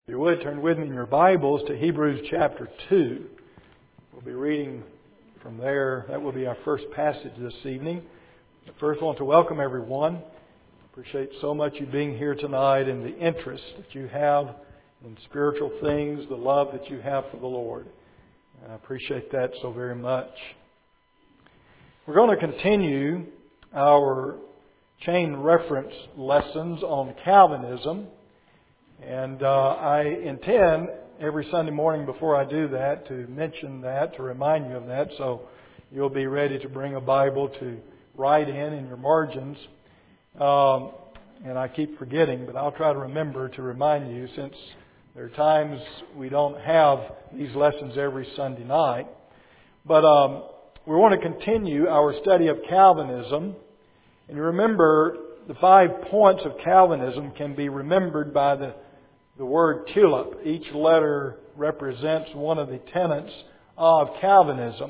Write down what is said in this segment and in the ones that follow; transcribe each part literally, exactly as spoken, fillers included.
If you would, turn with me in your Bibles to Hebrews chapter two. We'll be reading from there. That will be our first passage this evening. First, I want to welcome everyone. Appreciate so much you being here tonight and the interest that you have in spiritual things, the love that you have for the Lord. And I appreciate that so very much. We're going to continue our chain reference lessons on Calvinism. And uh, I intend every Sunday morning before I do that to mention that, to remind you of that, so you'll be ready to bring a Bible to write in in your margins. Um, and I keep forgetting, but I'll try to remember to remind you, since there are times we don't have these lessons every Sunday night. But um, we want to continue our study of Calvinism. And you remember, the five points of Calvinism can be remembered by the The word tulip. Each letter represents one of the tenets of Calvinism.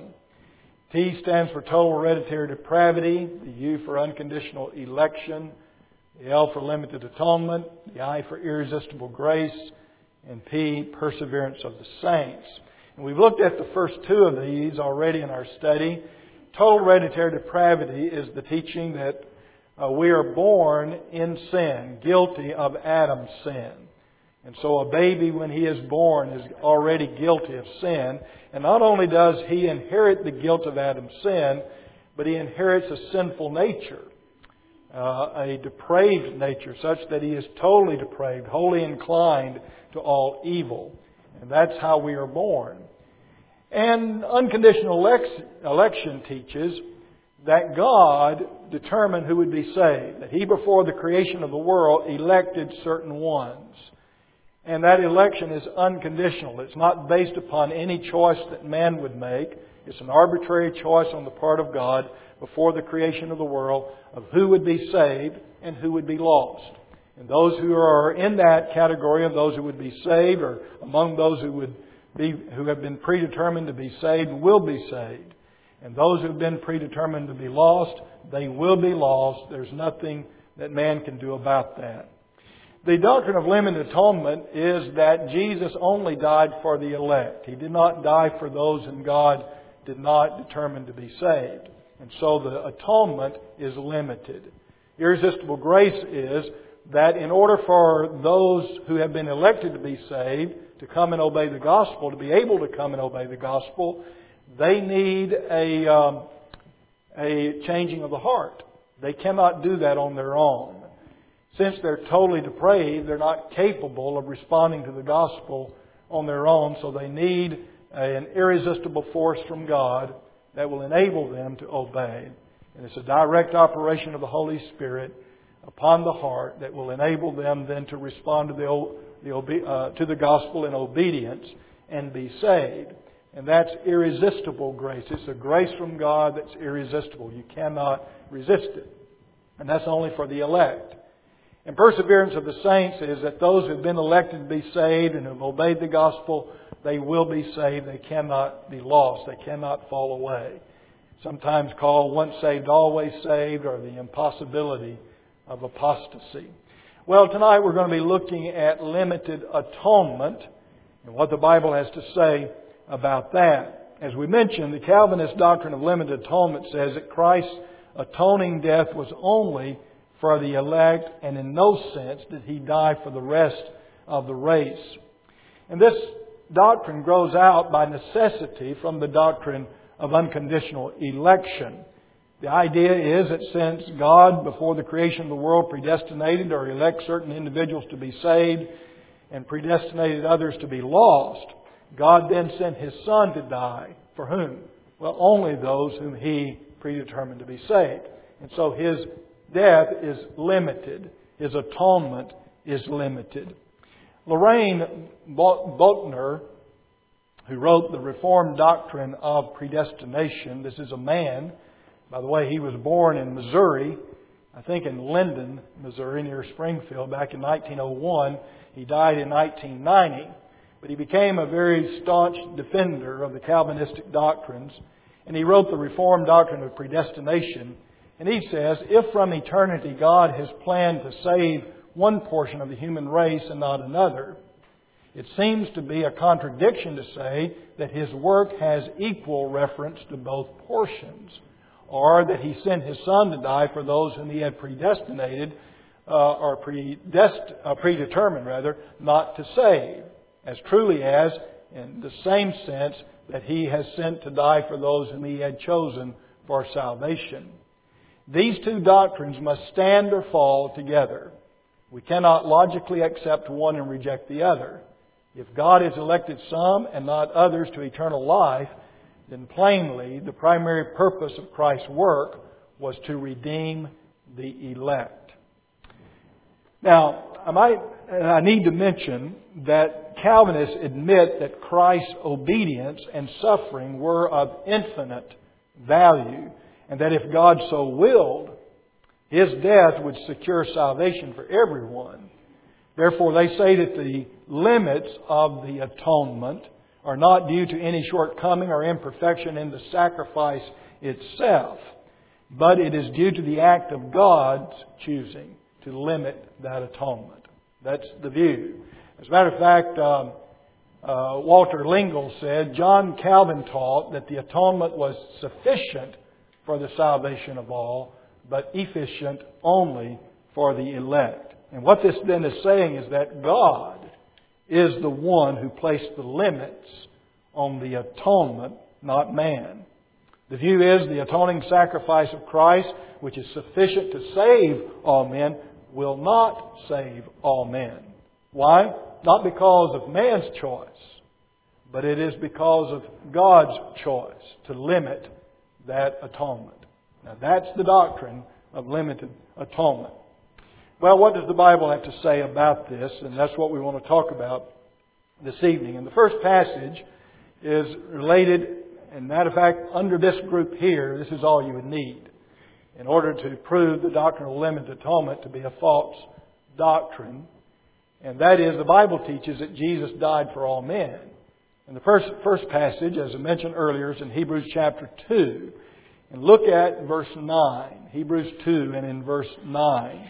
T stands for total hereditary depravity, the U for unconditional election, the L for limited atonement, the I for irresistible grace, and P, perseverance of the saints. And we've looked at the first two of these already in our study. Total hereditary depravity is the teaching that uh, we are born in sin, guilty of Adam's sin. And so a baby, when he is born, is already guilty of sin. And not only does he inherit the guilt of Adam's sin, but he inherits a sinful nature, uh, a depraved nature, such that he is totally depraved, wholly inclined to all evil. And that's how we are born. And unconditional election teaches that God determined who would be saved. That He, before the creation of the world, elected certain ones. And that election is unconditional. It's not based upon any choice that man would make. It's an arbitrary choice on the part of God before the creation of the world of who would be saved and who would be lost. And those who are in that category of those who would be saved, or among those who would be who have been predetermined to be saved, will be saved. And those who have been predetermined to be lost, they will be lost. There's nothing that man can do about that. The doctrine of limited atonement is that Jesus only died for the elect. He did not die for those whom God did not determine to be saved. And so the atonement is limited. Irresistible grace is that in order for those who have been elected to be saved to come and obey the gospel, to be able to come and obey the gospel, they need a, um, a changing of the heart. They cannot do that on their own. Since they're totally depraved, they're not capable of responding to the gospel on their own, so they need an irresistible force from God that will enable them to obey. And it's a direct operation of the Holy Spirit upon the heart that will enable them then to respond to the, the uh, to the gospel in obedience and be saved. And that's irresistible grace. It's a grace from God that's irresistible. You cannot resist it. And that's only for the elect. And perseverance of the saints is that those who have been elected to be saved and have obeyed the gospel, they will be saved. They cannot be lost. They cannot fall away. Sometimes called once saved, always saved, or the impossibility of apostasy. Well, tonight we're going to be looking at limited atonement and what the Bible has to say about that. As we mentioned, the Calvinist doctrine of limited atonement says that Christ's atoning death was only for the elect, and in no sense did He die for the rest of the race. And this doctrine grows out by necessity from the doctrine of unconditional election. The idea is that since God, before the creation of the world, predestinated or elect certain individuals to be saved and predestinated others to be lost, God then sent His Son to die. For whom? Well, only those whom He predetermined to be saved. And so His death is limited. His atonement is limited. Lorraine Boettner, who wrote the Reformed Doctrine of Predestination, this is a man, by the way, he was born in Missouri, I think in Linden, Missouri, near Springfield, back in nineteen oh one. He died in nineteen ninety. But he became a very staunch defender of the Calvinistic doctrines, and he wrote the Reformed Doctrine of Predestination. And he says, if from eternity God has planned to save one portion of the human race and not another, it seems to be a contradiction to say that His work has equal reference to both portions, or that He sent His Son to die for those whom He had predestinated, uh, or predest- uh, predetermined rather, not to save, as truly as, in the same sense, that He has sent to die for those whom He had chosen for salvation. These two doctrines must stand or fall together. We cannot logically accept one and reject the other. If God has elected some and not others to eternal life, then plainly the primary purpose of Christ's work was to redeem the elect. Now, I might, I need to mention that Calvinists admit that Christ's obedience and suffering were of infinite value, and that if God so willed, His death would secure salvation for everyone. Therefore, they say that the limits of the atonement are not due to any shortcoming or imperfection in the sacrifice itself, but it is due to the act of God's choosing to limit that atonement. That's the view. As a matter of fact, um, uh, Walter Lingle said, John Calvin taught that the atonement was sufficient for the salvation of all, but efficient only for the elect. And what this then is saying is that God is the one who placed the limits on the atonement, not man. The view is the atoning sacrifice of Christ, which is sufficient to save all men, will not save all men. Why? Not because of man's choice, but it is because of God's choice to limit that atonement. Now that's the doctrine of limited atonement. Well, what does the Bible have to say about this? And that's what we want to talk about this evening. And the first passage is related, and matter of fact, under this group here, this is all you would need in order to prove the doctrine of limited atonement to be a false doctrine. And that is, the Bible teaches that Jesus died for all men. And the first, first passage, as I mentioned earlier, is in Hebrews chapter two. And look at verse nine. Hebrews two and in verse nine.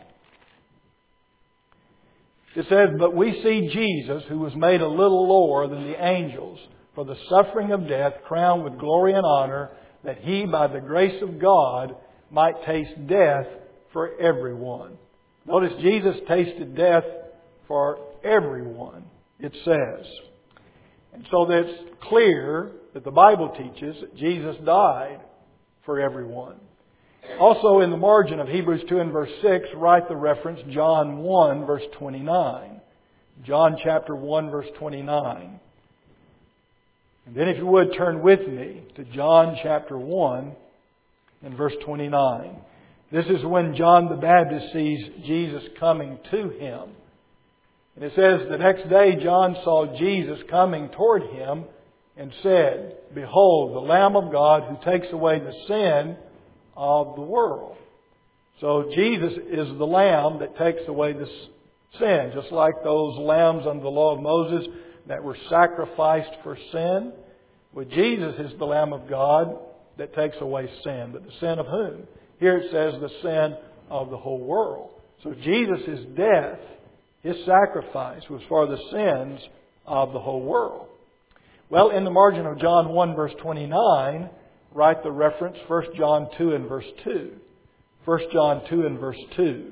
It says, But we see Jesus, who was made a little lower than the angels, for the suffering of death, crowned with glory and honor, that He, by the grace of God, might taste death for everyone. Notice Jesus tasted death for everyone, it says. And so it's clear that the Bible teaches that Jesus died for everyone. Also in the margin of Hebrews two and verse six, write the reference John one verse twenty-nine. John chapter one verse twenty-nine. And then if you would turn with me to John chapter one and verse twenty-nine. This is when John the Baptist sees Jesus coming to him. And it says, the next day John saw Jesus coming toward him and said, Behold, the Lamb of God who takes away the sin of the world. So Jesus is the Lamb that takes away the sin. Just like those lambs under the law of Moses that were sacrificed for sin. Well, Jesus is the Lamb of God that takes away sin. But the sin of whom? Here it says the sin of the whole world. So Jesus' death, His sacrifice, was for the sins of the whole world. Well, in the margin of John one verse twenty-nine, write the reference First John two and verse two. First John two and verse two.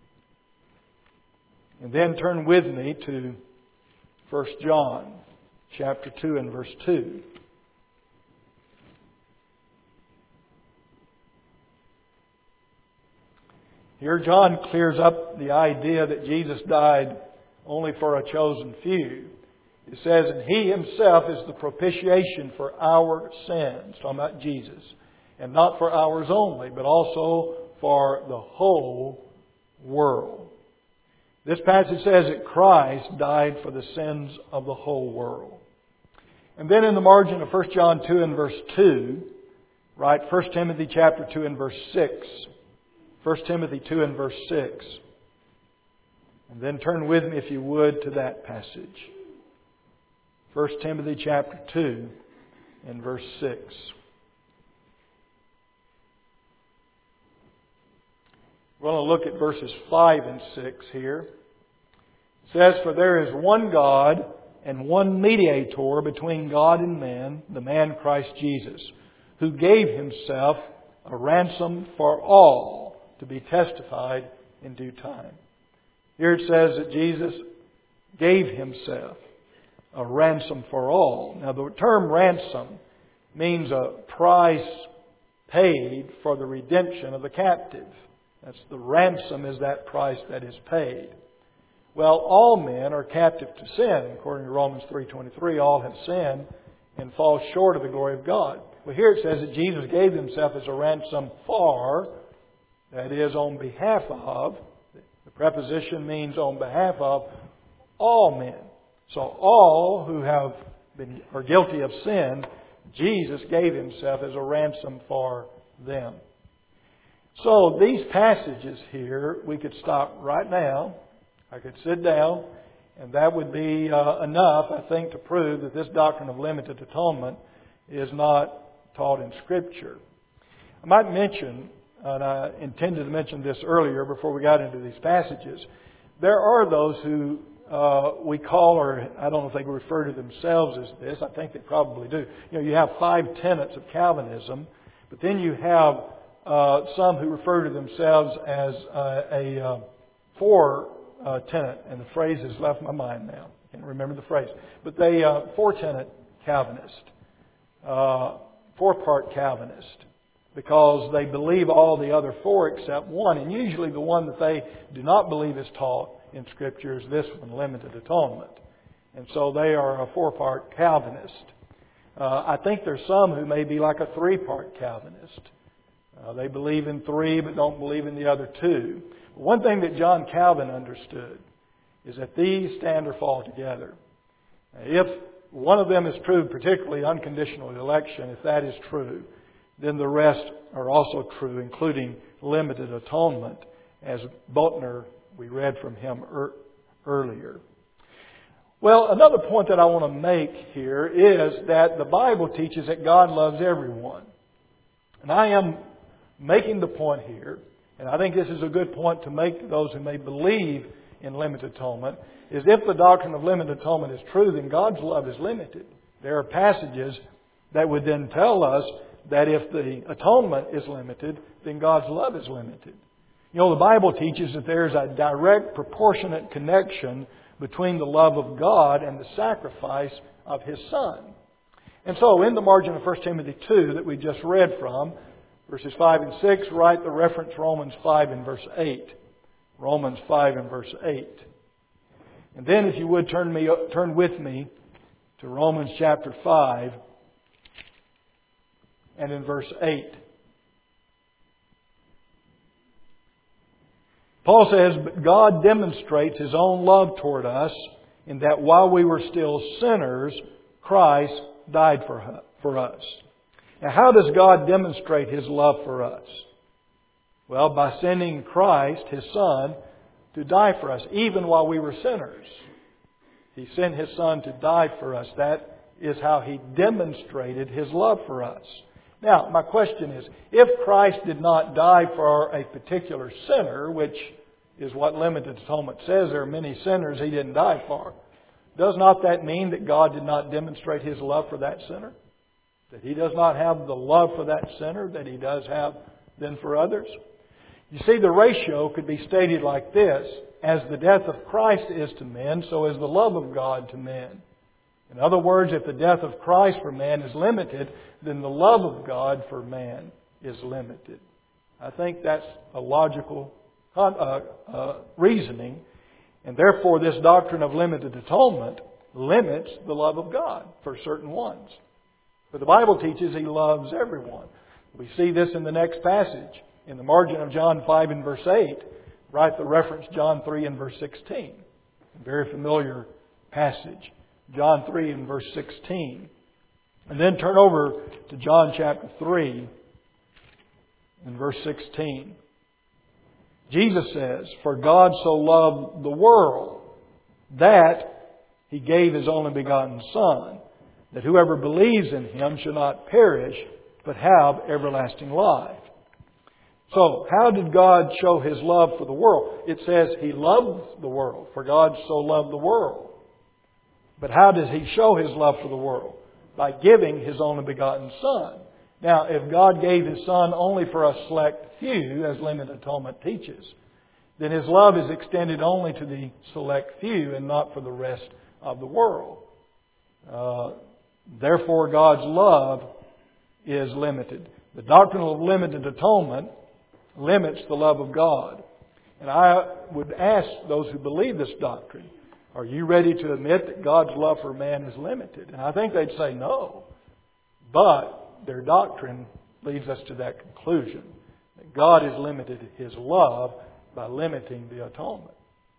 And then turn with me to First John chapter two and verse two. Here John clears up the idea that Jesus died only for a chosen few. It says, and He Himself is the propitiation for our sins. Talking about Jesus. And not for ours only, but also for the whole world. This passage says that Christ died for the sins of the whole world. And then in the margin of First John two and verse two, write First Timothy chapter two and verse six. First Timothy two and verse six. And then turn with me, if you would, to that passage. First Timothy chapter two and verse six. We're going to look at verses five and six here. It says, For there is one God, and one mediator between God and men, the man Christ Jesus, who gave Himself a ransom for all to be testified in due time. Here it says that Jesus gave Himself a ransom for all. Now the term ransom means a price paid for the redemption of the captive. That's the ransom is that price that is paid. Well, all men are captive to sin. According to Romans three twenty-three, all have sinned and fall short of the glory of God. Well, here it says that Jesus gave Himself as a ransom for, that is, on behalf of. The preposition means on behalf of all men. So all who have been are guilty of sin, Jesus gave Himself as a ransom for them. So these passages here, we could stop right now. I could sit down, and that would be uh, enough, I think, to prove that this doctrine of limited atonement is not taught in Scripture. I might mention, and I intended to mention this earlier before we got into these passages, there are those who uh, we call, or I don't know if they refer to themselves as this, I think they probably do. You know, you have five tenets of Calvinism, but then you have uh, some who refer to themselves as uh, a uh, four Uh, tenet, and the phrase has left my mind now. I can't remember the phrase. But they, uh, four tenet Calvinist, uh, four part Calvinist, because they believe all the other four except one. And usually the one that they do not believe is taught in Scripture is this one, limited atonement. And so they are a four part Calvinist. Uh, I think there's some who may be like a three part Calvinist. Uh, they believe in three but don't believe in the other two. One thing that John Calvin understood is that these stand or fall together. If one of them is true, particularly unconditional election, if that is true, then the rest are also true, including limited atonement, as Bultner, we read from him er- earlier. Well, another point that I want to make here is that the Bible teaches that God loves everyone. And I am making the point here, and I think this is a good point to make to those who may believe in limited atonement, is if the doctrine of limited atonement is true, then God's love is limited. There are passages that would then tell us that if the atonement is limited, then God's love is limited. You know, the Bible teaches that there's a direct, proportionate connection between the love of God and the sacrifice of His Son. And so, in the margin of First Timothy two that we just read from, verses five and six, write the reference Romans five and verse eight. Romans five and verse eight. And then, if you would, turn me turn with me to Romans chapter five and in verse eight. Paul says, "But God demonstrates His own love toward us in that while we were still sinners, Christ died for for us." Now, how does God demonstrate His love for us? Well, by sending Christ, His Son, to die for us, even while we were sinners. He sent His Son to die for us. That is how He demonstrated His love for us. Now, my question is, if Christ did not die for a particular sinner, which is what limited atonement says, there are many sinners He didn't die for, does not that mean that God did not demonstrate His love for that sinner? That He does not have the love for that sinner that He does have then for others? You see, the ratio could be stated like this: as the death of Christ is to men, so is the love of God to men. In other words, if the death of Christ for man is limited, then the love of God for man is limited. I think that's a logical uh, uh, reasoning, and therefore this doctrine of limited atonement limits the love of God for certain ones. But the Bible teaches He loves everyone. We see this in the next passage. In the margin of John five and verse eight, write the reference John three and verse sixteen. A very familiar passage. John three and verse sixteen. And then turn over to John chapter three and verse sixteen. Jesus says, "For God so loved the world that He gave His only begotten Son, that whoever believes in Him shall not perish, but have everlasting life." So, how did God show His love for the world? It says He loved the world, for God so loved the world. But how does He show His love for the world? By giving His only begotten Son. Now, if God gave His Son only for a select few, as limited atonement teaches, then His love is extended only to the select few and not for the rest of the world. Uh, therefore, God's love is limited. The doctrine of limited atonement limits the love of God. And I would ask those who believe this doctrine, are you ready to admit that God's love for man is limited? And I think they'd say no. But their doctrine leads us to that conclusion, that God has limited His love by limiting the atonement.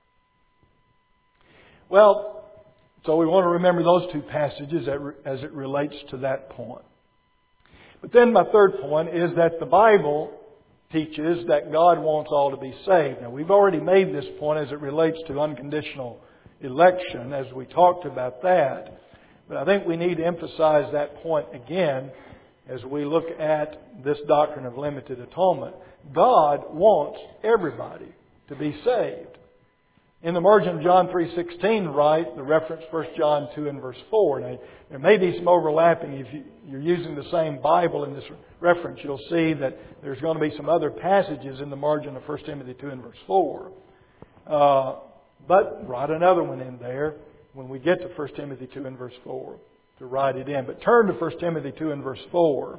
Well, so we want to remember those two passages as it relates to that point. But then my third point is that the Bible teaches that God wants all to be saved. Now, we've already made this point as it relates to unconditional election, as we talked about that. But I think we need to emphasize that point again as we look at this doctrine of limited atonement. God wants everybody to be saved. In the margin of John three sixteen, right, the reference First John two and verse four. Now, there may be some overlapping. If you, you're using the same Bible in this reference, you'll see that there's going to be some other passages in the margin of First Timothy two and verse four. Uh, but write another one in there when we get to First Timothy two and verse four to write it in. But turn to First Timothy two and verse four.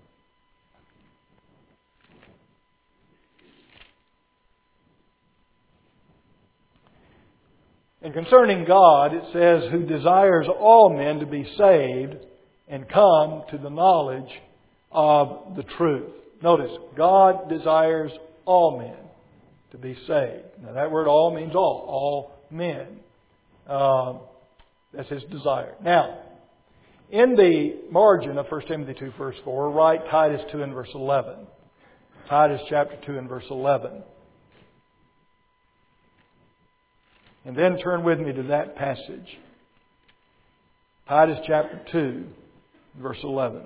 And concerning God, it says, who desires all men to be saved and come to the knowledge of the truth. Notice, God desires all men to be saved. Now that word all means all. All men. Uh, that's His desire. Now, in the margin of First Timothy two verse four, write Titus two and verse eleven. Titus chapter two and verse eleven. And then turn with me to that passage. Titus chapter two, verse eleven.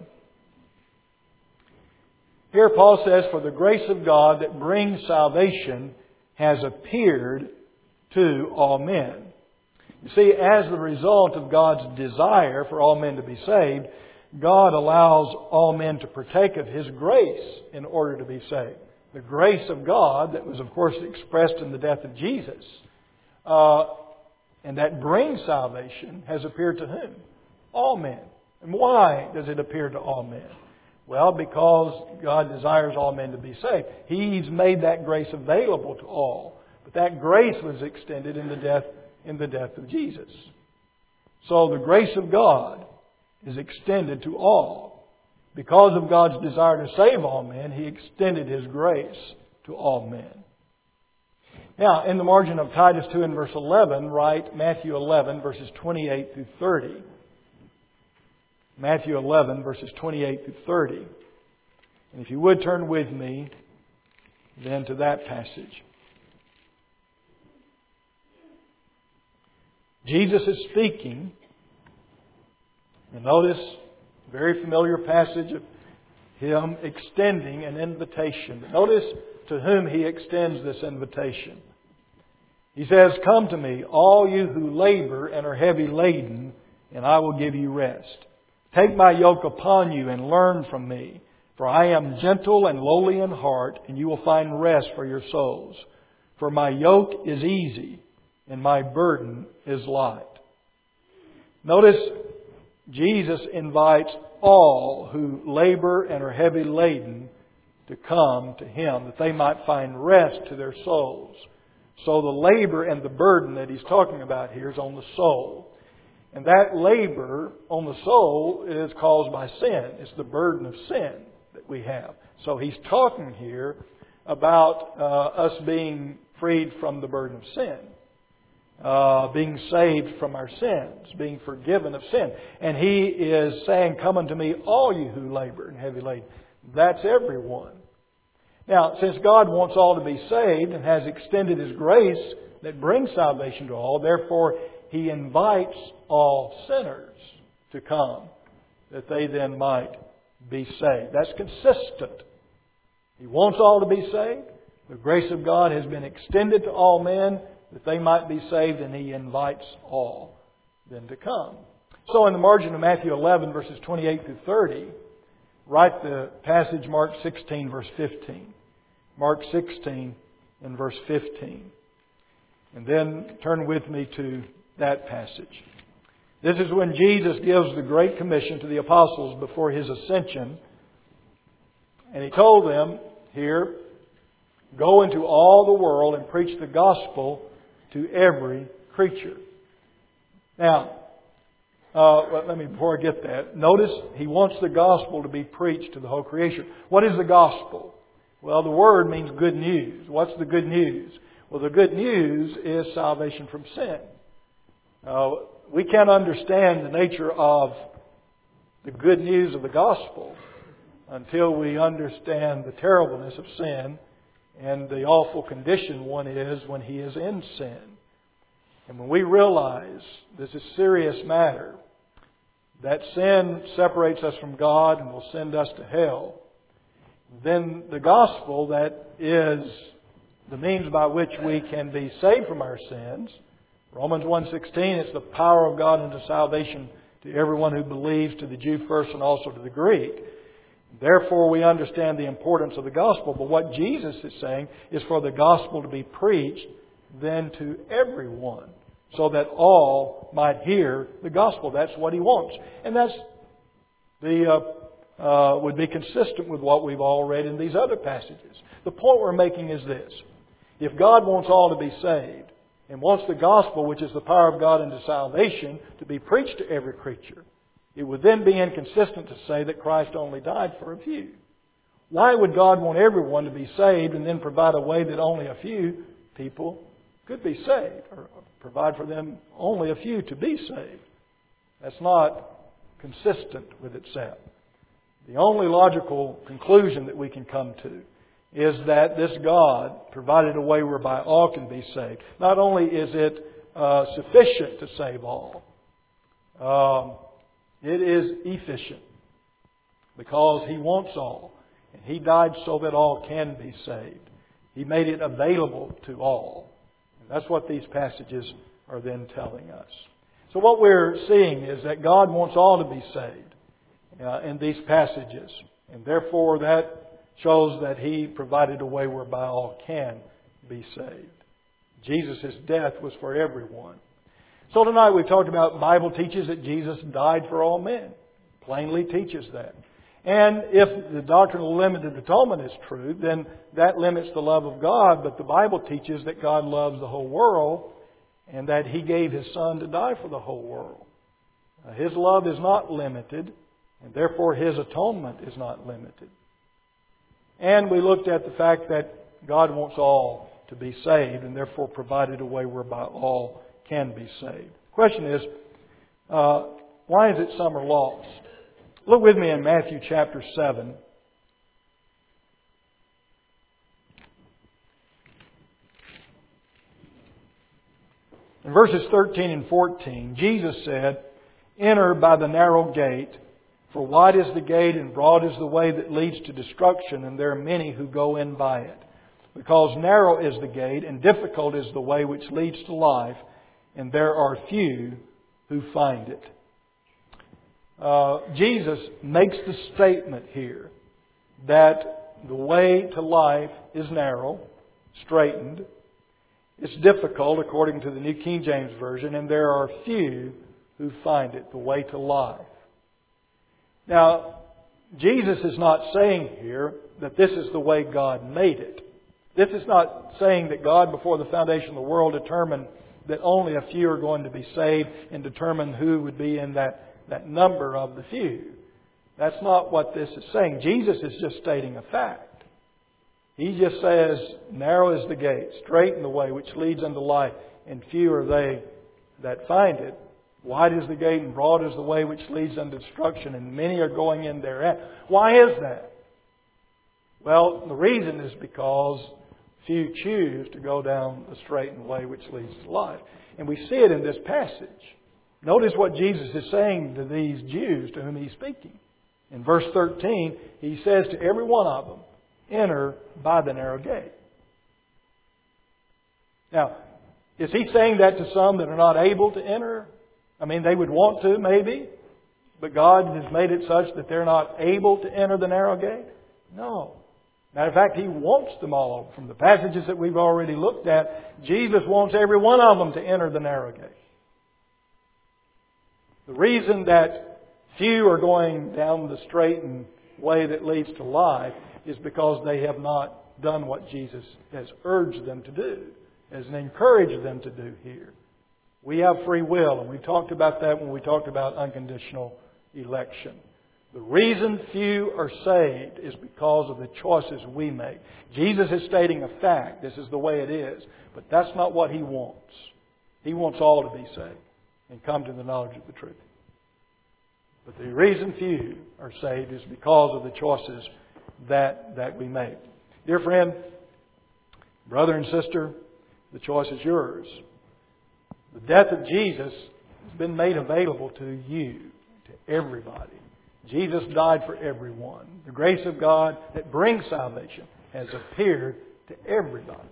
Here Paul says, for the grace of God that brings salvation has appeared to all men. You see, as the result of God's desire for all men to be saved, God allows all men to partake of His grace in order to be saved. The grace of God that was, of course, expressed in the death of Jesus. Uh, and that brings salvation has appeared to whom? All men. And why does it appear to all men? Well, because God desires all men to be saved. He's made that grace available to all. But that grace was extended in the death, in the death of Jesus. So the grace of God is extended to all. Because of God's desire to save all men, He extended His grace to all men. Now, in the margin of Titus two and verse eleven, write Matthew eleven, verses twenty-eight through thirty. Matthew eleven, verses twenty-eight through thirty. And if you would turn with me then to that passage. Jesus is speaking. And notice, very familiar passage of Him extending an invitation. But notice to whom He extends this invitation. He says, come to me, all you who labor and are heavy laden, and I will give you rest. Take my yoke upon you and learn from me, for I am gentle and lowly in heart, and you will find rest for your souls. For my yoke is easy, and my burden is light. Notice, Jesus invites all who labor and are heavy laden to come to Him, that they might find rest to their souls. So the labor and the burden that He's talking about here is on the soul. And that labor on the soul is caused by sin. It's the burden of sin that we have. So He's talking here about uh, us being freed from the burden of sin. Uh, being saved from our sins. Being forgiven of sin. And He is saying, come unto me, all you who labor and heavy laden. That's everyone. Now, since God wants all to be saved and has extended His grace that brings salvation to all, therefore He invites all sinners to come, that they then might be saved. That's consistent. He wants all to be saved. The grace of God has been extended to all men, that they might be saved, and He invites all then to come. So in the margin of Matthew eleven, verses twenty-eight through thirty, write the passage Mark sixteen, verse fifteen. Mark sixteen and verse fifteen. And then turn with me to that passage. This is when Jesus gives the Great Commission to the apostles before His ascension. And He told them here, go into all the world and preach the gospel to every creature. Now, uh, well, let me, before I get that, notice He wants the gospel to be preached to the whole creation. What is the gospel? Well, the word means good news. What's the good news? Well, the good news is salvation from sin. Uh, we can't understand the nature of the good news of the gospel until we understand the terribleness of sin and the awful condition one is when he is in sin. And when we realize this is a serious matter, that sin separates us from God and will send us to hell, then the gospel that is the means by which we can be saved from our sins, Romans one sixteen, it's the power of God unto salvation to everyone who believes, to the Jew first and also to the Greek. Therefore we understand the importance of the gospel. But what Jesus is saying is for the gospel to be preached then to everyone, so that all might hear the gospel. That's what He wants. And that's the uh, uh, would be consistent with what we've all read in these other passages. The point we're making is this. If God wants all to be saved and wants the gospel, which is the power of God unto salvation, to be preached to every creature, it would then be inconsistent to say that Christ only died for a few. Why would God want everyone to be saved and then provide a way that only a few people could be saved, or provide for them only a few to be saved? That's not consistent with itself. The only logical conclusion that we can come to is that this God provided a way whereby all can be saved. Not only is it uh, sufficient to save all, um, it is efficient, because He wants all. And He died so that all can be saved. He made it available to all. And that's what these passages are then telling us. So what we're seeing is that God wants all to be saved uh, in these passages. And therefore that shows that He provided a way whereby all can be saved. Jesus' death was for everyone. So tonight we've talked about the Bible teaches that Jesus died for all men. Plainly teaches that. And if the doctrine of limited atonement is true, then that limits the love of God. But the Bible teaches that God loves the whole world and that He gave His Son to die for the whole world. Uh, His love is not limited, and therefore His atonement is not limited. And we looked at the fact that God wants all to be saved and therefore provided a way whereby all can be saved. The question is, uh, why is it some are lost? Look with me in Matthew chapter seven. In verses thirteen and fourteen, Jesus said, enter by the narrow gate, for wide is the gate and broad is the way that leads to destruction, and there are many who go in by it. Because narrow is the gate and difficult is the way which leads to life, and there are few who find it. Uh, Jesus makes the statement here that the way to life is narrow, straightened. It's difficult, according to the New King James Version, and there are few who find it, the way to life. Now, Jesus is not saying here that this is the way God made it. This is not saying that God, before the foundation of the world, determined that only a few are going to be saved and determined who would be in that, that number of the few. That's not what this is saying. Jesus is just stating a fact. He just says, narrow is the gate, straighten the way which leads unto life, and few are they that find it. Wide is the gate and broad is the way which leads unto destruction, and many are going in thereat. Why is that? Well, the reason is because few choose to go down the straightened way which leads to life. And we see it in this passage. Notice what Jesus is saying to these Jews to whom He's speaking. In verse thirteen, He says to every one of them, enter by the narrow gate. Now, is He saying that to some that are not able to enter? I mean, they would want to, maybe, but God has made it such that they're not able to enter the narrow gate? No. Matter of fact, He wants them all. From the passages that we've already looked at, Jesus wants every one of them to enter the narrow gate. The reason that few are going down the straight and way that leads to life is because they have not done what Jesus has urged them to do, has encouraged them to do here. We have free will, and we talked about that when we talked about unconditional election. The reason few are saved is because of the choices we make. Jesus is stating a fact. This is the way it is. But that's not what He wants. He wants all to be saved and come to the knowledge of the truth. But the reason few are saved is because of the choices that, that we make. Dear friend, brother and sister, the choice is yours. The death of Jesus has been made available to you, to everybody. Jesus died for everyone. The grace of God that brings salvation has appeared to everybody.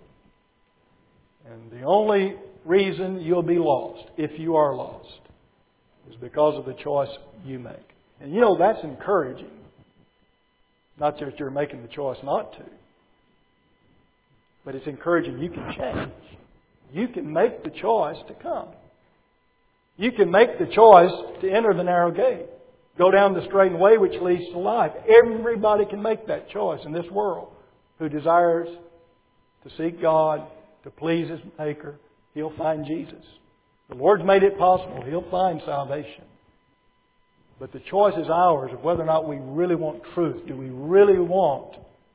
And the only reason you'll be lost, if you are lost, is because of the choice you make. And you know, that's encouraging. Not that you're making the choice not to. But it's encouraging you can change. You can make the choice to come. You can make the choice to enter the narrow gate. Go down the straight way which leads to life. Everybody can make that choice in this world who desires to seek God, to please His Maker. He'll find Jesus. The Lord's made it possible. He'll find salvation. But the choice is ours of whether or not we really want truth. Do we really want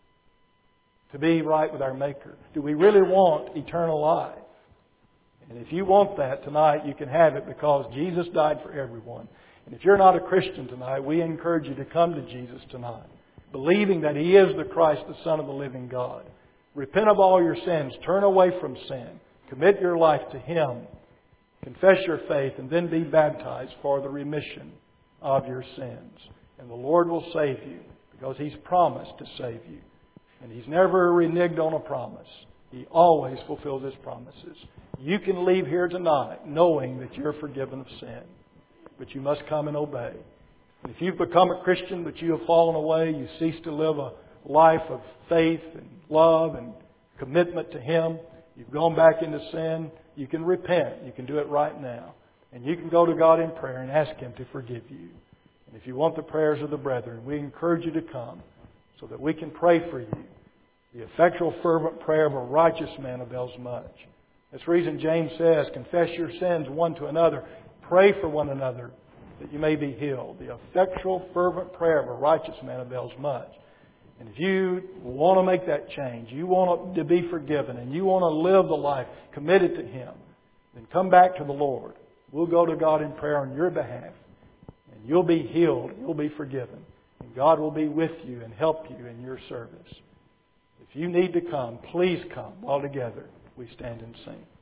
to be right with our Maker? Do we really want eternal life? And if you want that tonight, you can have it because Jesus died for everyone. And if you're not a Christian tonight, we encourage you to come to Jesus tonight, believing that He is the Christ, the Son of the living God. Repent of all your sins. Turn away from sin. Commit your life to Him. Confess your faith and then be baptized for the remission of your sins. And the Lord will save you because He's promised to save you. And He's never reneged on a promise. He always fulfills His promises. You can leave here tonight knowing that you're forgiven of sin. But you must come and obey. And if you've become a Christian but you have fallen away, you cease to live a life of faith and love and commitment to Him, you've gone back into sin, you can repent. You can do it right now. And you can go to God in prayer and ask Him to forgive you. And if you want the prayers of the brethren, we encourage you to come so that we can pray for you. The effectual fervent prayer of a righteous man avails much. That's the reason James says, confess your sins one to another. Pray for one another that you may be healed. The effectual fervent prayer of a righteous man avails much. And if you want to make that change, you want to be forgiven, and you want to live the life committed to Him, then come back to the Lord. We'll go to God in prayer on your behalf. And you'll be healed. You'll be forgiven. And God will be with you and help you in your service. If you need to come, please come. All together we stand and sing.